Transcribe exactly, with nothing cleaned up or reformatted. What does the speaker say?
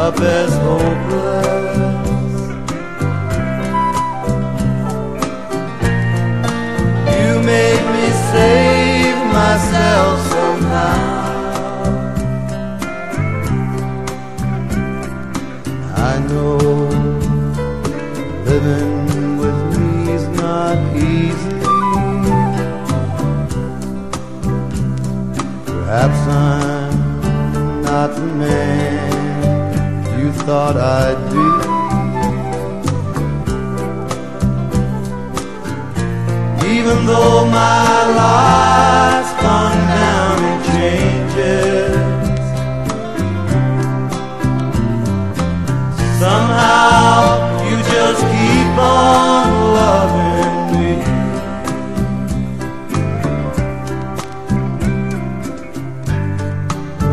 up as hopeless. You made me save myself somehow. I know living with me's not easy. Perhaps I'm not the man you thought I'd be. Even though my life